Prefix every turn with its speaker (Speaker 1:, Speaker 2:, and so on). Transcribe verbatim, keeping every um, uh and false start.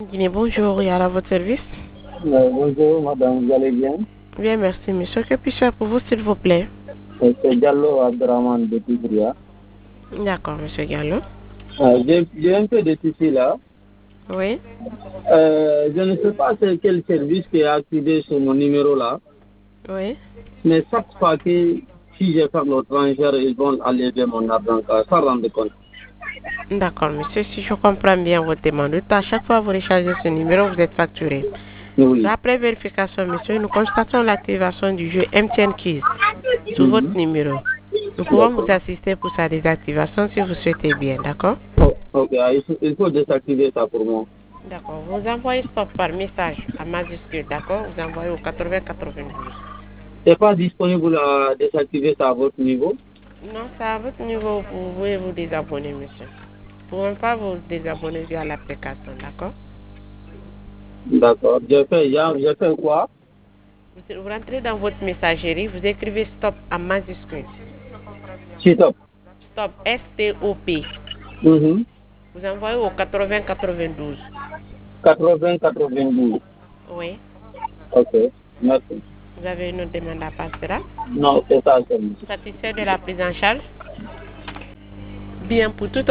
Speaker 1: Guinée, bonjour, il y a à votre service.
Speaker 2: Euh, bonjour madame, vous allez bien?
Speaker 1: Bien, merci monsieur. Que puis-je faire pour vous, s'il vous plaît?
Speaker 2: Euh, C'est Diallo Abdraman de Tigria.
Speaker 1: D'accord, monsieur Gallo.
Speaker 2: Euh, J'ai j'ai un peu de soucis là.
Speaker 1: Oui.
Speaker 2: Euh, je ne sais pas c'est quel service qui est activé sur mon numéro là,
Speaker 1: Oui.
Speaker 2: mais chaque fois que si je fais le transfert, ils vont enlever mon argent sans rendre compte.
Speaker 1: D'accord, monsieur. Si je comprends bien votre demande, à chaque fois que vous rechargez ce numéro, vous êtes facturé.
Speaker 2: Oui.
Speaker 1: Après vérification, monsieur, nous constatons l'activation du jeu M T N Keys sur votre
Speaker 2: Mhm.
Speaker 1: numéro. Nous pouvons vous assister pour sa désactivation si vous souhaitez bien, d'accord?
Speaker 2: Oh, ok, ah, il faut, il faut désactiver ça pour moi.
Speaker 1: D'accord. Vous envoyez stop par message à majuscule, d'accord? Vous envoyez au quatre-vingts quatre-vingt-douze.
Speaker 2: C'est pas disponible à désactiver ça à votre niveau?
Speaker 1: Non, c'est à votre niveau, vous pouvez vous désabonner, monsieur. Vous ne pouvez pas vous désabonner via l'application, d'accord?
Speaker 2: D'accord. Je fais, je fais quoi?
Speaker 1: Vous, vous rentrez dans votre messagerie, vous écrivez stop en majuscule.
Speaker 2: Stop.
Speaker 1: Stop, S T O P.
Speaker 2: Mhm.
Speaker 1: Vous envoyez au quatre-vingts quatre-vingt-douze.
Speaker 2: quatre-vingts quatre-vingt-douze.
Speaker 1: Oui.
Speaker 2: Ok, merci.
Speaker 1: Vous avez une autre demande à passer là?
Speaker 2: Non, c'est ça seulement.
Speaker 1: Satisfait de la prise en charge? Bien, pour tout